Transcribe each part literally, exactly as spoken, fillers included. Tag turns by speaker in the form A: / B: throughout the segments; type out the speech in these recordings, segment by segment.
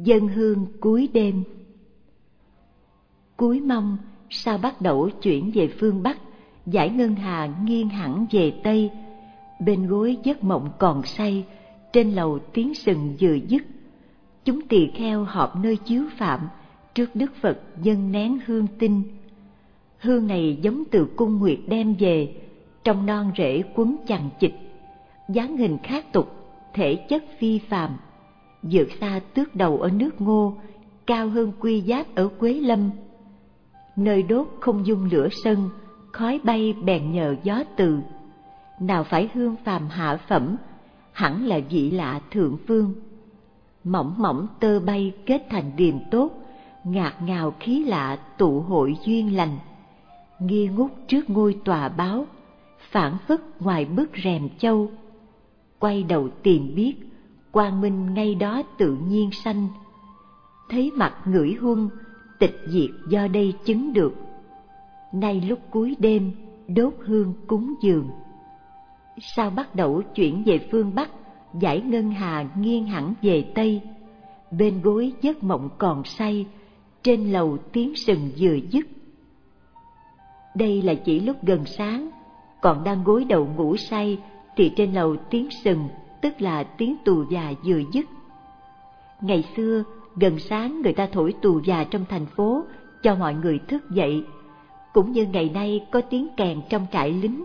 A: Dâng hương cuối đêm. Cuối mong sao bắt đầu chuyển về phương Bắc, dải ngân hà nghiêng hẳn về Tây. Bên gối giấc mộng còn say, trên lầu tiếng sừng vừa dứt. Chúng tỳ kheo họp nơi chiếu phạm, trước Đức Phật dâng nén hương tinh. Hương này giống từ cung nguyệt đem về, trong non rễ quấn chằng chịt. Dáng hình khác tục, thể chất phi phàm, vượt xa tước đầu ở nước Ngô, cao hơn quy giáp ở Quế Lâm. Nơi đốt không dung lửa sân, khói bay bèn nhờ gió từ. Nào phải hương phàm hạ phẩm, hẳn là vị lạ thượng phương. Mỏng mỏng tơ bay kết thành điềm tốt, ngạt ngào khí lạ tụ hội duyên lành. Nghi ngút trước ngôi tòa báo, phảng phất ngoài bức rèm châu. Quay đầu tìm biết, quang minh ngay đó tự nhiên sanh. Thấy mặt ngửi huân, tịch diệt do đây chứng được. Nay lúc cuối đêm, đốt hương cúng dường. Sao bắt đầu chuyển về phương Bắc, dải ngân hà nghiêng hẳn về Tây. Bên gối giấc mộng còn say, trên lầu tiếng sừng vừa dứt. Đây là chỉ lúc gần sáng, còn đang gối đầu ngủ say thì trên lầu tiếng sừng, tức là tiếng tù già vừa dứt. Ngày xưa, gần sáng người ta thổi tù già trong thành phố cho mọi người thức dậy, cũng như ngày nay có tiếng kèn trong trại lính.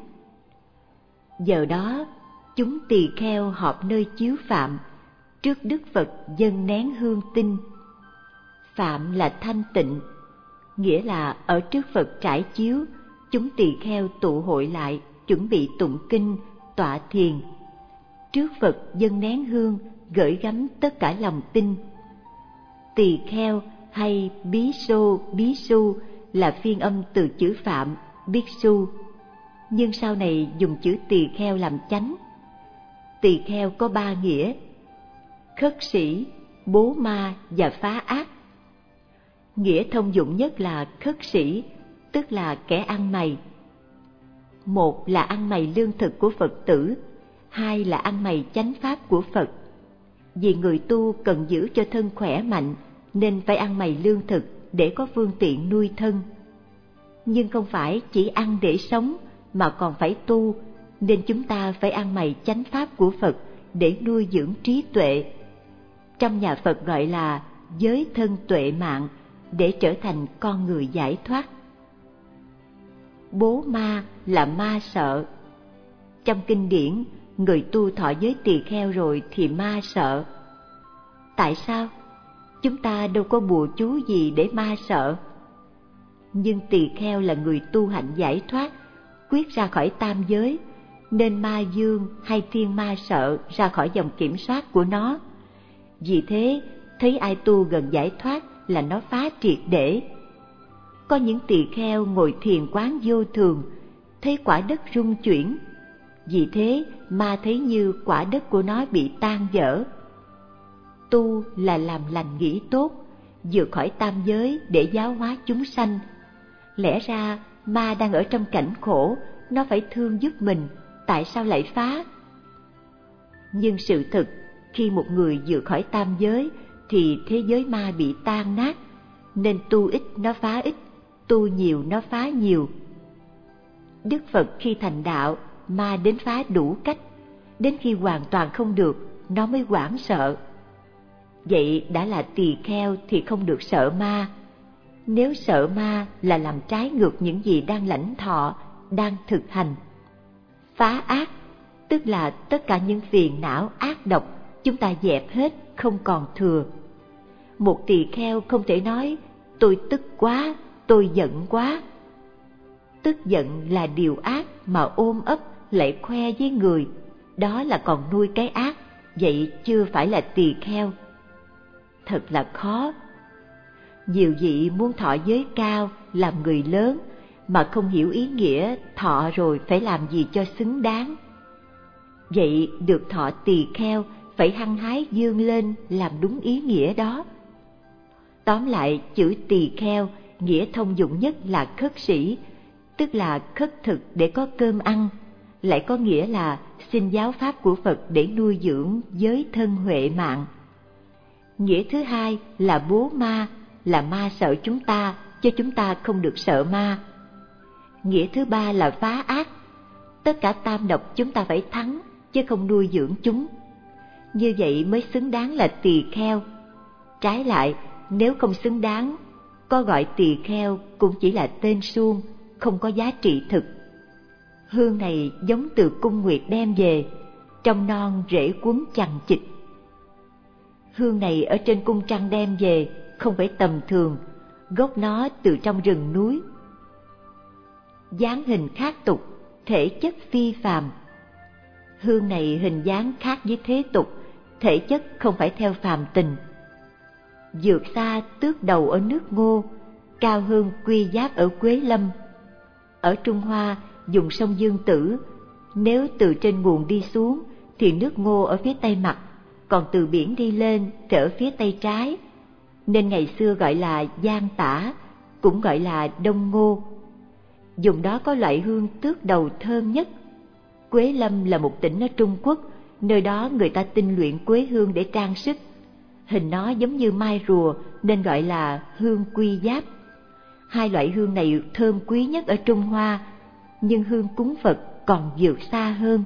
A: Giờ đó, chúng tỳ kheo họp nơi chiếu phạm, trước Đức Phật dâng nén hương tinh. Phạm là thanh tịnh, nghĩa là ở trước Phật trải chiếu, chúng tỳ kheo tụ hội lại, chuẩn bị tụng kinh, tọa thiền. Trước Phật dâng nén hương, gửi gắm tất cả lòng tin. Tỳ kheo hay bí xô, bí su là phiên âm từ chữ Phạm, biết su, nhưng sau này dùng chữ tỳ kheo làm chánh. Tỳ kheo có ba nghĩa: khất sĩ, bố ma và phá ác. Nghĩa thông dụng nhất là khất sĩ, tức là kẻ ăn mày. Một là ăn mày lương thực của Phật tử, hai là ăn mày chánh pháp của Phật. Vì người tu cần giữ cho thân khỏe mạnh nên phải ăn mày lương thực để có phương tiện nuôi thân. Nhưng không phải chỉ ăn để sống mà còn phải tu, nên chúng ta phải ăn mày chánh pháp của Phật để nuôi dưỡng trí tuệ. Trong nhà Phật gọi là giới thân tuệ mạng, để trở thành con người giải thoát. Bố ma là ma sợ. Trong kinh điển, người tu thọ giới tỳ kheo rồi thì ma sợ. Tại sao? Chúng ta đâu có bùa chú gì để ma sợ. Nhưng tỳ kheo là người tu hạnh giải thoát, quyết ra khỏi tam giới, nên ma dương hay thiên ma sợ ra khỏi vòng kiểm soát của nó. Vì thế, thấy ai tu gần giải thoát là nó phá triệt để. Có những tỳ kheo ngồi thiền quán vô thường, thấy quả đất rung chuyển. Vì thế, ma thấy như quả đất của nó bị tan vỡ. Tu là làm lành nghĩ tốt, vượt khỏi tam giới để giáo hóa chúng sanh. Lẽ ra, ma đang ở trong cảnh khổ, nó phải thương giúp mình, tại sao lại phá? Nhưng sự thực, khi một người vượt khỏi tam giới, thì thế giới ma bị tan nát, nên tu ít nó phá ít, tu nhiều nó phá nhiều. Đức Phật khi thành đạo, ma đến phá đủ cách, đến khi hoàn toàn không được, nó mới hoảng sợ. Vậy đã là tỳ kheo thì không được sợ ma. Nếu sợ ma là làm trái ngược những gì đang lãnh thọ, đang thực hành. Phá ác, tức là tất cả những phiền não ác độc, chúng ta dẹp hết, không còn thừa. Một tỳ kheo không thể nói, tôi tức quá, tôi giận quá. Tức giận là điều ác mà ôm ấp lại khoe với người, đó là còn nuôi cái ác, vậy chưa phải là tỳ kheo. Thật là khó. Nhiều vị muốn thọ giới cao, làm người lớn, mà không hiểu ý nghĩa thọ rồi phải làm gì cho xứng đáng. Vậy được thọ tỳ kheo phải hăng hái vươn lên làm đúng ý nghĩa đó. Tóm lại, chữ tỳ kheo nghĩa thông dụng nhất là khất sĩ, tức là khất thực để có cơm ăn, lại có nghĩa là xin giáo pháp của Phật để nuôi dưỡng giới thân huệ mạng. Nghĩa thứ hai là bố ma, là ma sợ chúng ta, chứ chúng ta không được sợ ma. Nghĩa thứ ba là phá ác, tất cả tam độc chúng ta phải thắng, chứ không nuôi dưỡng chúng. Như vậy mới xứng đáng là tỳ kheo. Trái lại, nếu không xứng đáng, có gọi tỳ kheo cũng chỉ là tên suông, không có giá trị thực. Hương này giống từ cung nguyệt đem về, trong non rễ quấn chằng chịt. Hương này ở trên cung trăng đem về không phải tầm thường, gốc nó từ trong rừng núi. Dáng hình khác tục, thể chất phi phàm. Hương này hình dáng khác với thế tục, thể chất không phải theo phàm tình. Vượt xa tước đầu ở nước Ngô, cao hơn quy giáp ở Quế Lâm. Ở Trung Hoa dùng sông Dương Tử, nếu từ trên nguồn đi xuống thì nước Ngô ở phía tây mặt, còn từ biển đi lên thì ở phía tây trái, nên ngày xưa gọi là Giang Tả, cũng gọi là Đông Ngô. Dùng đó có loại hương tước đầu thơm nhất. Quế Lâm là một tỉnh ở Trung Quốc, nơi đó người ta tinh luyện quế hương để trang sức. Hình nó giống như mai rùa nên gọi là hương quy giáp. Hai loại hương này thơm quý nhất ở Trung Hoa, nhưng hương cúng Phật còn vượt xa hơn.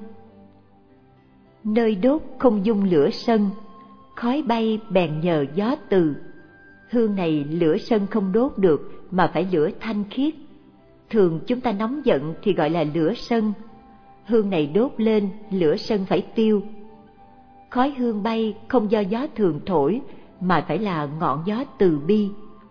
A: Nơi đốt không dung lửa sân, khói bay bèn nhờ gió từ. Hương này lửa sân không đốt được mà phải lửa thanh khiết. Thường chúng ta nóng giận thì gọi là lửa sân. Hương này đốt lên, lửa sân phải tiêu. Khói hương bay không do gió thường thổi mà phải là ngọn gió từ bi.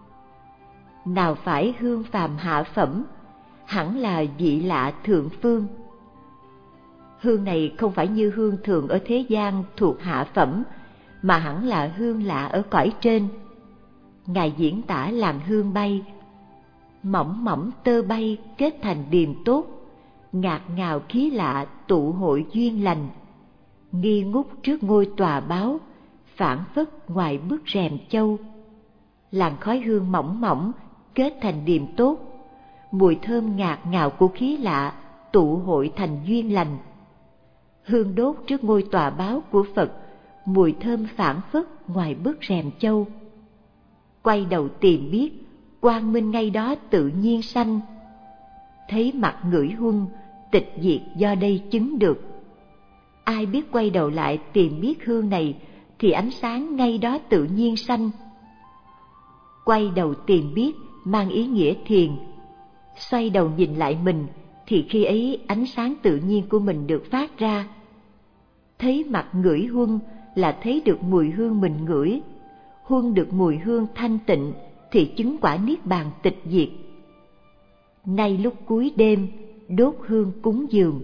A: Nào phải hương phàm hạ phẩm, hẳn là vị lạ thượng phương. Hương này không phải như hương thường ở thế gian thuộc hạ phẩm, mà hẳn là hương lạ ở cõi trên. Ngài diễn tả làn hương bay, mỏng mỏng tơ bay kết thành điềm tốt, ngạt ngào khí lạ tụ hội duyên lành, nghi ngút trước ngôi tòa báo, phảng phất ngoài bức rèm châu. Làn khói hương mỏng mỏng kết thành điềm tốt, mùi thơm ngạt ngào của khí lạ tụ hội thành duyên lành. Hương đốt trước ngôi tòa báo của Phật, mùi thơm phảng phất ngoài bức rèm châu. Quay đầu tìm biết, quang minh ngay đó tự nhiên sanh. Thấy mặt ngửi huân, tịch diệt do đây chứng được. Ai biết quay đầu lại tìm biết hương này, thì ánh sáng ngay đó tự nhiên sanh. Quay đầu tìm biết mang ý nghĩa thiền. Xoay đầu nhìn lại mình, thì khi ấy ánh sáng tự nhiên của mình được phát ra. Thấy mặt ngửi huân là thấy được mùi hương mình ngửi. Huân được mùi hương thanh tịnh thì chứng quả niết bàn tịch diệt. Nay lúc cuối đêm đốt hương cúng dường.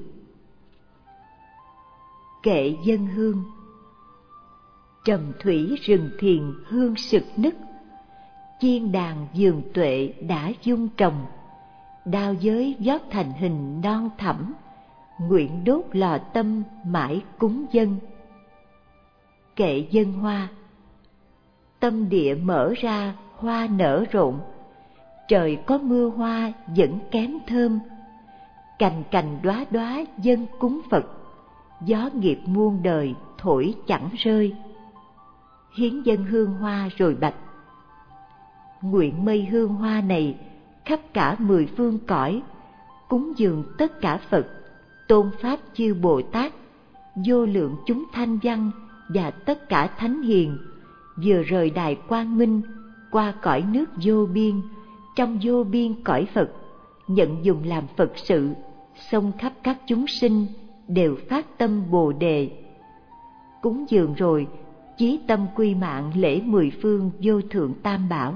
A: Kệ dân hương. Trầm thủy rừng thiền hương sực nức, chiên đàn vườn tuệ đã dung trồng. Đao giới dót thành hình non thẳm, nguyện đốt lò tâm mãi cúng dân. Kệ dân hoa. Tâm địa mở ra hoa nở rộn, trời có mưa hoa vẫn kém thơm. Cành cành đóa đóa dân cúng Phật, gió nghiệp muôn đời thổi chẳng rơi. Hiến dân hương hoa rồi bạch. Nguyện mây hương hoa này khắp cả mười phương cõi, cúng dường tất cả Phật, tôn pháp chư Bồ Tát, vô lượng chúng thanh văn và tất cả thánh hiền, vừa rời đài quang minh, qua cõi nước vô biên, trong vô biên cõi Phật, nhận dùng làm Phật sự, xông khắp các chúng sinh đều phát tâm Bồ đề. Cúng dường rồi, chí tâm quy mạng lễ mười phương vô thượng tam bảo.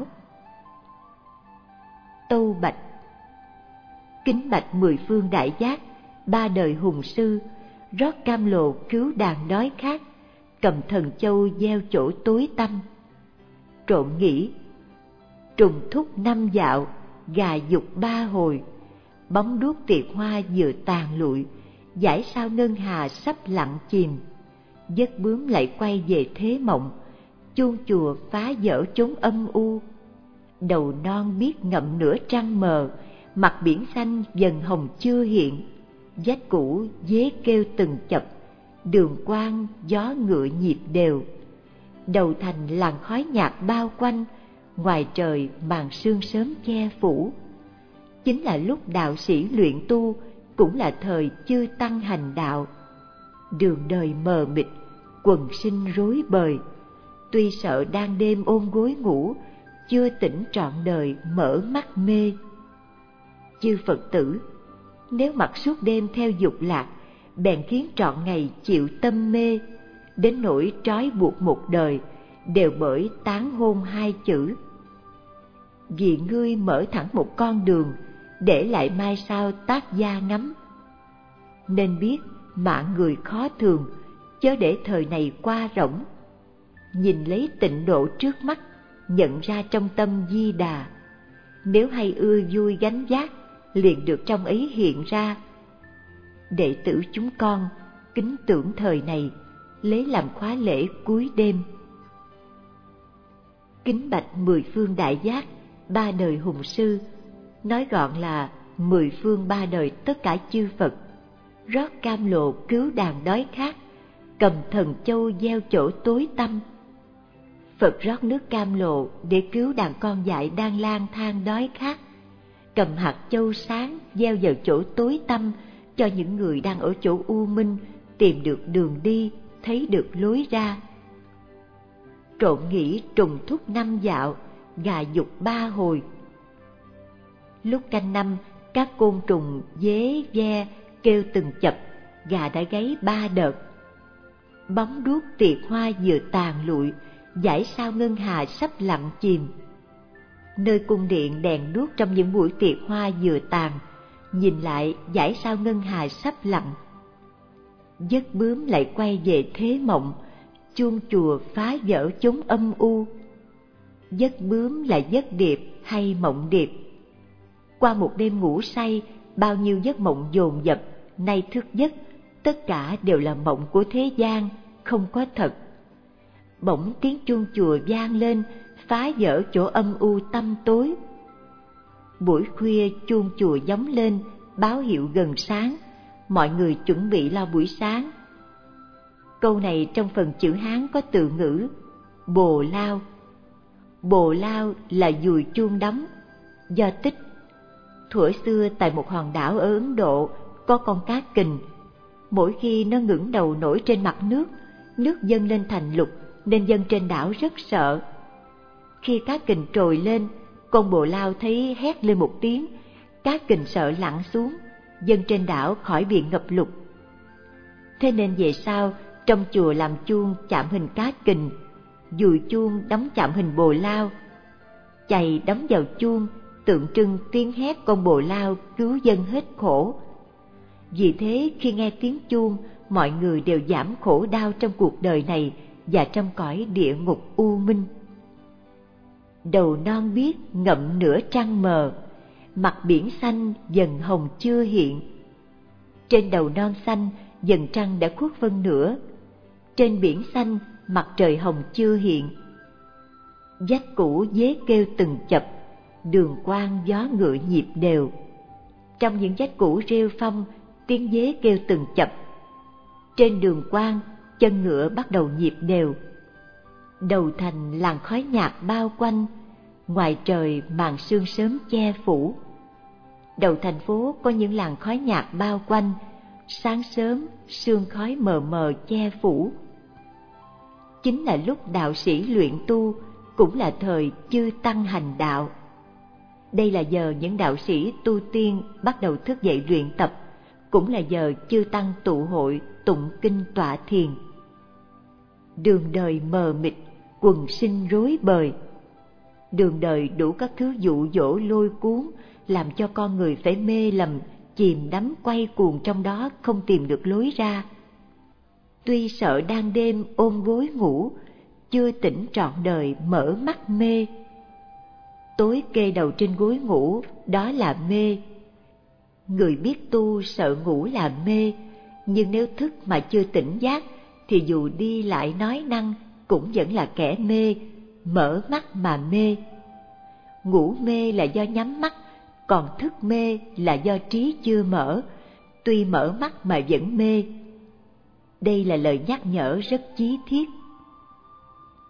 A: Tâu bạch. Kính bạch mười phương đại giác, ba đời hùng sư, rót cam lồ cứu đàn đói khát, cầm thần châu gieo chỗ tối tăm. Trộm nghĩ, trùng thúc năm dạo, gà dục ba hồi, bóng đuốc tiệc hoa vừa tàn lụi, dải sao ngân hà sắp lặng chìm. Giấc bướm lại quay về thế mộng, chuông chùa phá vỡ chốn âm u. Đầu non biết ngậm nửa trăng mờ, mặt biển xanh dần hồng chưa hiện. Vách cũ dế kêu từng chập, đường quang gió ngựa nhịp đều. đầu thành làn khói nhạt bao quanh, ngoài trời màn sương sớm che phủ. Chính là lúc đạo sĩ luyện tu, cũng là thời chư tăng hành đạo. Đường đời mờ mịt, quần sinh rối bời, tuy sợ đang đêm ôm gối ngủ, chưa tỉnh trọn đời mở mắt mê. Chư Phật tử, nếu mặc suốt đêm theo dục lạc, bèn khiến trọn ngày chịu tâm mê, đến nỗi trói buộc một đời, đều bởi tán hôn hai chữ. Vì ngươi mở thẳng một con đường, để lại mai sau tác gia ngắm. Nên biết mạng người khó thường, chớ để thời này qua rỗng. Nhìn lấy tịnh độ trước mắt, nhận ra trong tâm Di Đà. Nếu hay ưa vui gánh vác, liền được trong ấy hiện ra. Đệ tử chúng con kính tưởng thời này, lấy làm khóa lễ cuối đêm. Kính bạch mười phương đại giác, ba đời hùng sư, nói gọn là mười phương ba đời tất cả chư Phật, rót cam lộ cứu đàn đói khát, cầm thần châu gieo chỗ tối tăm. Phật rót nước cam lộ để cứu đàn con dại đang lang thang đói khát, cầm hạt châu sáng gieo vào chỗ tối tăm, cho những người đang ở chỗ u minh tìm được đường đi, thấy được lối ra. Trộn nghĩ trùng thúc năm dạo, gà dục ba hồi. Lúc canh năm, các côn trùng dế ve kêu từng chập, gà đã gáy ba đợt. Bóng đuốc tiệc hoa vừa tàn lụi, dải sao ngân hà sắp lặng chìm. Nơi cung điện đèn đuốc trong những buổi tiệc hoa vừa tàn, nhìn lại dải sao ngân hà sắp lặng. Giấc bướm lại quay về thế mộng, chuông chùa phá vỡ chốn âm u. Giấc bướm là giấc điệp hay mộng điệp? Qua một đêm ngủ say, bao nhiêu giấc mộng dồn dập, nay thức giấc, tất cả đều là mộng của thế gian, không có thật. Bỗng tiếng chuông chùa vang lên, phá vỡ chỗ âm u tăm tối. Buổi khuya chuông chùa gióng lên, báo hiệu gần sáng, mọi người chuẩn bị lo buổi sáng. Câu này trong phần chữ Hán có từ ngữ bồ lao. Bồ lao là dùi chuông đóng. Do tích, thuở xưa tại một hòn đảo ở Ấn Độ có con cá kình. Mỗi khi nó ngẩng đầu nổi trên mặt nước, nước dâng lên thành lục, nên dân trên đảo rất sợ. Khi cá kình trồi lên, con bồ lao thấy hét lên một tiếng, cá kình sợ lặn xuống, dân trên đảo khỏi bị ngập lụt. Thế nên về sau, trong chùa làm chuông chạm hình cá kình, dùi chuông đóng chạm hình bồ lao, chày đóng vào chuông tượng trưng tiếng hét con bồ lao cứu dân hết khổ. Vì thế khi nghe tiếng chuông, mọi người đều giảm khổ đau trong cuộc đời này và trong cõi địa ngục u minh. Đầu non biếc ngậm nửa trăng mờ, mặt biển xanh dần hồng chưa hiện. Trên đầu non xanh dần trăng đã khuất phân nửa, trên biển xanh mặt trời hồng chưa hiện. Vách cũ dế kêu từng chập, đường quang gió ngựa nhịp đều. Trong những vách cũ rêu phong, tiếng dế kêu từng chập. Trên đường quang, chân ngựa bắt đầu nhịp đều. Đầu thành làn khói nhạt bao quanh, ngoài trời màn sương sớm che phủ. Đầu thành phố có những làn khói nhạt bao quanh, sáng sớm sương khói mờ mờ che phủ. Chính là lúc đạo sĩ luyện tu, cũng là thời chư tăng hành đạo. Đây là giờ những đạo sĩ tu tiên bắt đầu thức dậy luyện tập, cũng là giờ chư tăng tụ hội tụng kinh tọa thiền. Đường đời mờ mịt, quần sinh rối bời. Đường đời đủ các thứ dụ dỗ lôi cuốn, làm cho con người phải mê lầm, chìm đắm quay cuồng trong đó không tìm được lối ra. Tuy sợ đang đêm ôm gối ngủ, chưa tỉnh trọn đời mở mắt mê. Tối kê đầu trên gối ngủ, đó là mê. Người biết tu sợ ngủ là mê, nhưng nếu thức mà chưa tỉnh giác, thì dù đi lại nói năng cũng vẫn là kẻ mê, mở mắt mà mê. Ngủ mê là do nhắm mắt, còn thức mê là do trí chưa mở, tuy mở mắt mà vẫn mê. Đây là lời nhắc nhở rất chí thiết.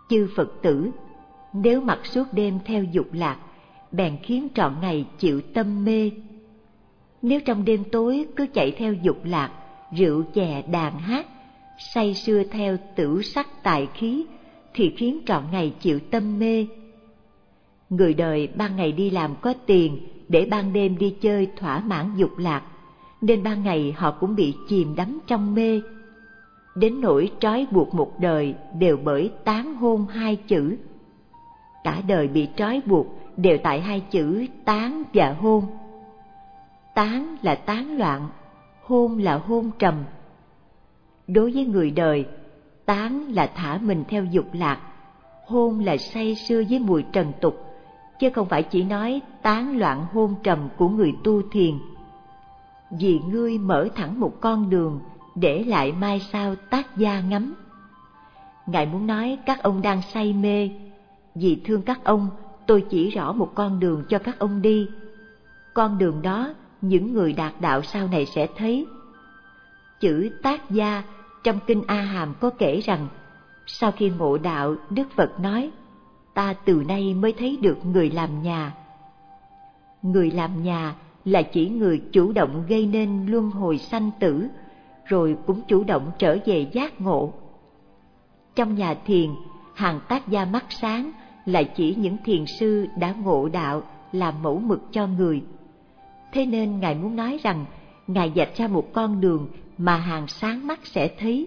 A: Chư Phật tử, nếu mặc suốt đêm theo dục lạc, bèn khiến trọn ngày chịu tâm mê. Nếu trong đêm tối cứ chạy theo dục lạc, rượu chè đàn hát, say sưa theo tửu sắc tài khí, thì khiến trọn ngày chịu tâm mê. Người đời ban ngày đi làm có tiền để ban đêm đi chơi thỏa mãn dục lạc, nên ban ngày họ cũng bị chìm đắm trong mê. Đến nỗi trói buộc một đời đều bởi tán hôn hai chữ. Cả đời bị trói buộc đều tại hai chữ tán và hôn. Tán là tán loạn, hôn là hôn trầm. Đối với người đời, tán là thả mình theo dục lạc, hôn là say sưa với mùi trần tục, chứ không phải chỉ nói tán loạn hôn trầm của người tu thiền. Vì ngươi mở thẳng một con đường, để lại mai sau tác gia ngắm. Ngài muốn nói các ông đang say mê, vì thương các ông, tôi chỉ rõ một con đường cho các ông đi. Con đường đó những người đạt đạo sau này sẽ thấy. Chữ tác gia trong kinh A Hàm có kể rằng, sau khi ngộ đạo, Đức Phật nói, ta từ nay mới thấy được người làm nhà. Người làm nhà là chỉ người chủ động gây nên luân hồi sanh tử, rồi cũng chủ động trở về giác ngộ. Trong nhà thiền, hàng tác gia mắt sáng là chỉ những thiền sư đã ngộ đạo làm mẫu mực cho người. Thế nên Ngài muốn nói rằng, Ngài vạch ra một con đường mà hàng sáng mắt sẽ thấy.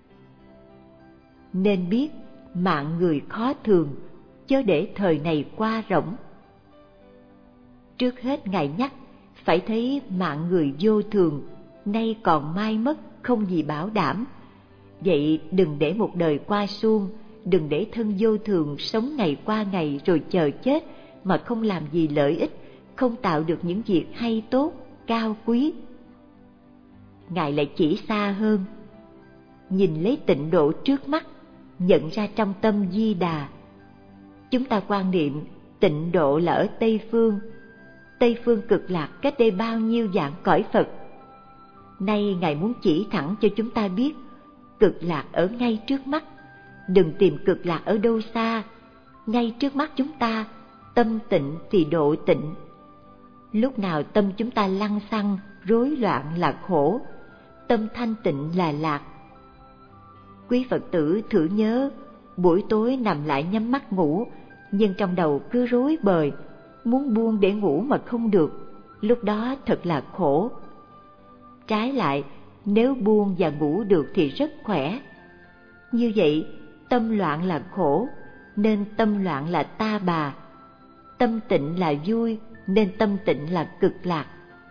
A: Nên biết mạng người khó thường, chớ để thời này qua rỗng. Trước hết Ngài nhắc, phải thấy mạng người vô thường, nay còn mai mất, không gì bảo đảm. Vậy đừng để một đời qua suông, đừng để thân vô thường sống ngày qua ngày rồi chờ chết mà không làm gì lợi ích, không tạo được những việc hay tốt, cao quý. Ngài lại chỉ xa hơn, nhìn lấy tịnh độ trước mắt, nhận ra trong tâm Di Đà. Chúng ta quan niệm tịnh độ là ở Tây Phương, Tây Phương cực lạc cách đây bao nhiêu vạn cõi Phật. Nay Ngài muốn chỉ thẳng cho chúng ta biết, cực lạc ở ngay trước mắt, đừng tìm cực lạc ở đâu xa, ngay trước mắt chúng ta. Tâm tịnh thì độ tịnh. Lúc nào tâm chúng ta lăng xăng, rối loạn là khổ, tâm thanh tịnh là lạc. Quý Phật tử thử nhớ, buổi tối nằm lại nhắm mắt ngủ, nhưng trong đầu cứ rối bời, muốn buông để ngủ mà không được, lúc đó thật là khổ. Trái lại, nếu buông và ngủ được thì rất khỏe. Như vậy, tâm loạn là khổ, nên tâm loạn là ta bà. Tâm tịnh là vui, nên tâm tịnh là cực lạc.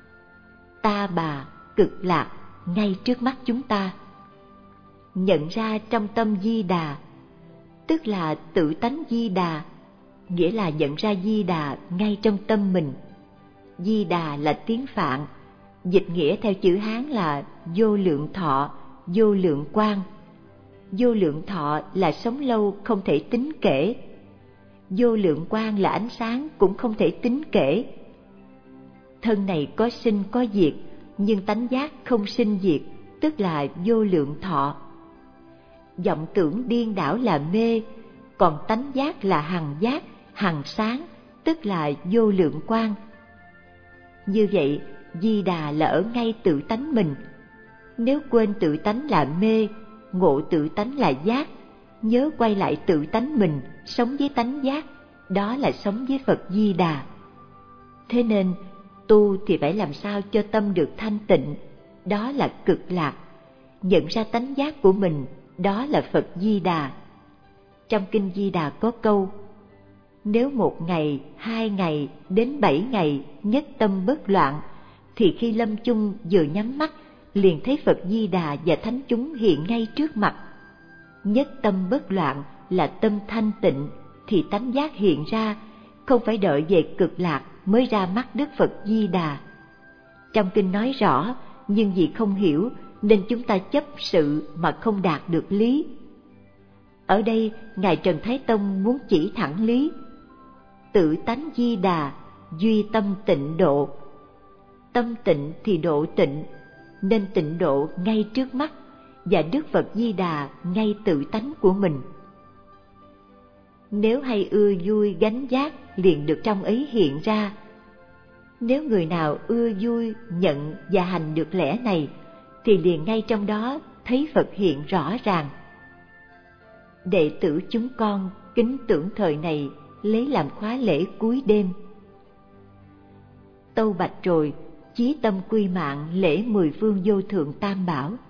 A: Ta bà, cực lạc, ngay trước mắt chúng ta. Nhận ra trong tâm Di Đà, tức là tự tánh Di Đà, nghĩa là nhận ra Di Đà ngay trong tâm mình. Di Đà là tiếng Phạn, dịch nghĩa theo chữ Hán là vô lượng thọ, vô lượng quang. Vô lượng thọ là sống lâu không thể tính kể. Vô lượng quang là ánh sáng cũng không thể tính kể. Thân này có sinh có diệt, nhưng tánh giác không sinh diệt, tức là vô lượng thọ. Vọng tưởng điên đảo là mê, còn tánh giác là hằng giác, hằng sáng, tức là vô lượng quang. Như vậy, Di Đà là ở ngay tự tánh mình. Nếu quên tự tánh là mê, ngộ tự tánh là giác, nhớ quay lại tự tánh mình, sống với tánh giác, đó là sống với Phật Di Đà. Thế nên, tu thì phải làm sao cho tâm được thanh tịnh, đó là cực lạc. Nhận ra tánh giác của mình, đó là Phật Di Đà. Trong kinh Di Đà có câu, nếu một ngày, hai ngày, đến bảy ngày nhất tâm bất loạn, thì khi lâm chung vừa nhắm mắt, liền thấy Phật Di Đà và thánh chúng hiện ngay trước mặt. Nhất tâm bất loạn là tâm thanh tịnh, thì tánh giác hiện ra, không phải đợi về cực lạc mới ra mắt Đức Phật Di Đà. Trong kinh nói rõ, nhưng vì không hiểu nên chúng ta chấp sự mà không đạt được lý. Ở đây, Ngài Trần Thái Tông muốn chỉ thẳng lý. Tự tánh Di Đà, duy tâm tịnh độ. Tâm tịnh thì độ tịnh, nên tịnh độ ngay trước mắt, và Đức Phật Di Đà ngay tự tánh của mình. Nếu hay ưa vui gánh vác liền được trong ấy hiện ra. Nếu người nào ưa vui nhận và hành được lẽ này thì liền ngay trong đó thấy Phật hiện rõ ràng. Đệ tử chúng con kính tưởng thời này lấy làm khóa lễ cuối đêm. Tâu bạch rồi, chí tâm quy mạng lễ mười phương vô thượng tam bảo.